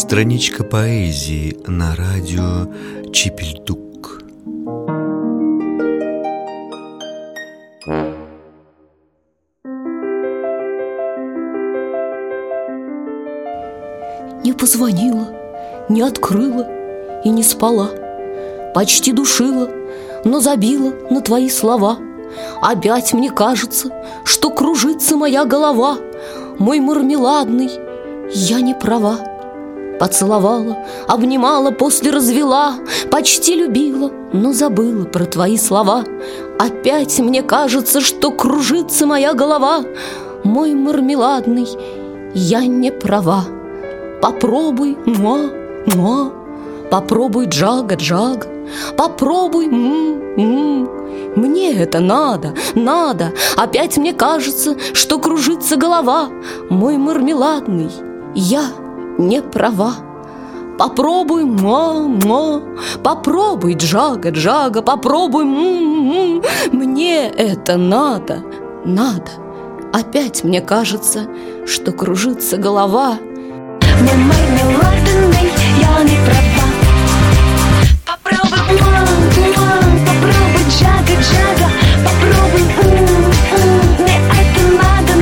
Страничка поэзии на радио Чипельдук. Не позвонила, не открыла и не спала. Почти душила, но забила на твои слова. Опять мне кажется, что кружится моя голова. Мой мармеладный, я не права. Поцеловала, обнимала, после развела. Почти любила, но забыла про твои слова. Опять мне кажется, что кружится моя голова. Мой мармеладный, я не права. Попробуй, муа, попробуй, джага, джага. Попробуй, мне это надо. Опять мне кажется, что кружится голова. Мой мармеладный, я не права. Попробуй, попробуй, джага, джага. Попробуй, мне это надо. Опять мне кажется, что кружится голова. Мой мармеладный, я не права. Попробуй, попробуй, джага, джага. Попробуй, мне это надо.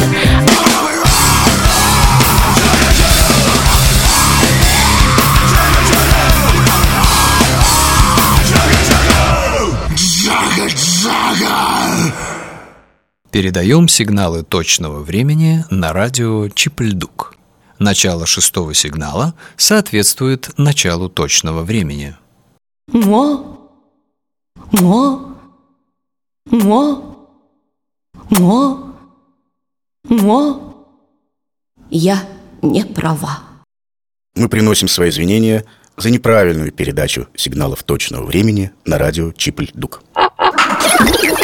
Джага-джага! Передаем сигналы точного времени на радио Чипельдук. Начало 6-го сигнала соответствует началу точного времени. Я не права. Мы приносим свои извинения за неправильную передачу сигналов точного времени на радио Чипельдук.